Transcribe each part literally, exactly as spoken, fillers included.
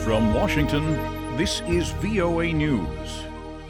From Washington, this is V O A News.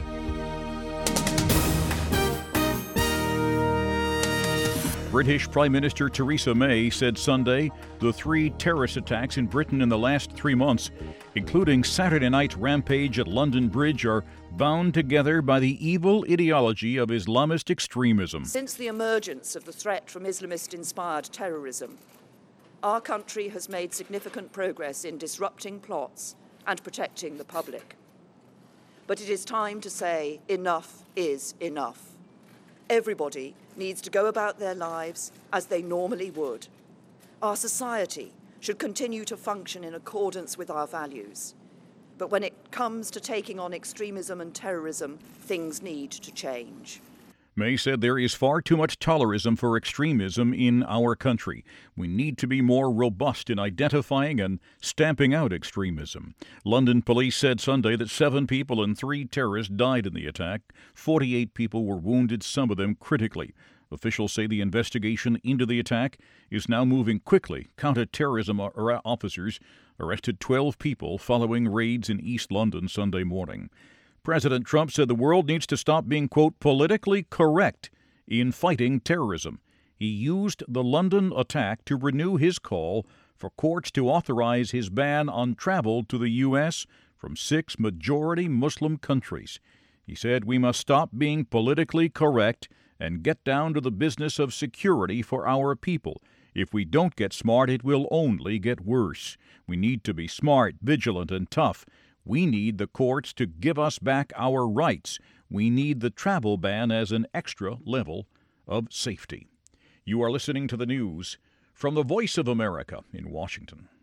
British Prime Minister Theresa May said Sunday the three terrorist attacks in Britain in the last three months, including Saturday night's rampage at London Bridge, are bound together by the evil ideology of Islamist extremism. Since the emergence of the threat from Islamist-inspired terrorism, our country has made significant progress in disrupting plots and protecting the public. But it is time to say enough is enough. Everybody needs to go about their lives as they normally would. Our society should continue to function in accordance with our values. But when it comes to taking on extremism and terrorism, things need to change. May said there is far too much tolerism for extremism in our country. We need to be more robust in identifying and stamping out extremism. London police said Sunday that seven people and three terrorists died in the attack. forty-eight people were wounded, some of them critically. Officials say the investigation into the attack is now moving quickly. Counter-terrorism officers arrested twelve people following raids in East London Sunday morning. President Trump said the world needs to stop being, quote, politically correct in fighting terrorism. He used the London attack to renew his call for courts to authorize his ban on travel to the U S from six majority Muslim countries. He said we must stop being politically correct and get down to the business of security for our people. If we don't get smart, it will only get worse. We need to be smart, vigilant, and tough. We need the courts to give us back our rights. We need the travel ban as an extra level of safety. You are listening to the news from the Voice of America in Washington.